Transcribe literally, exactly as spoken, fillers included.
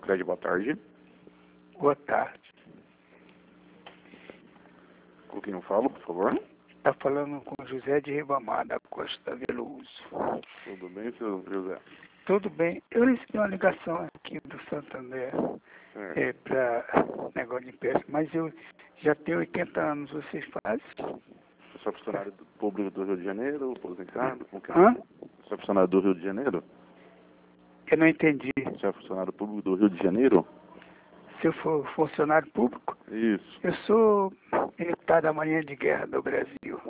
Fred, boa tarde. Boa tarde. Com quem eu falo, por favor? Está falando com José de Ribamar, da Costa Veloso. Tudo bem, seu José? Tudo bem. Eu recebi uma ligação aqui do Santander Certo. é, para negócio de empréstimo, mas eu já tenho oitenta anos. Vocês fazem? Você é funcionário do público do Rio de Janeiro, aposentado? Com quem? Hã? Você é funcionário do Rio de Janeiro? Eu não entendi. Você é funcionário público do Rio de Janeiro? Se eu for funcionário público, Isso. eu sou militar da Marinha de Guerra do Brasil.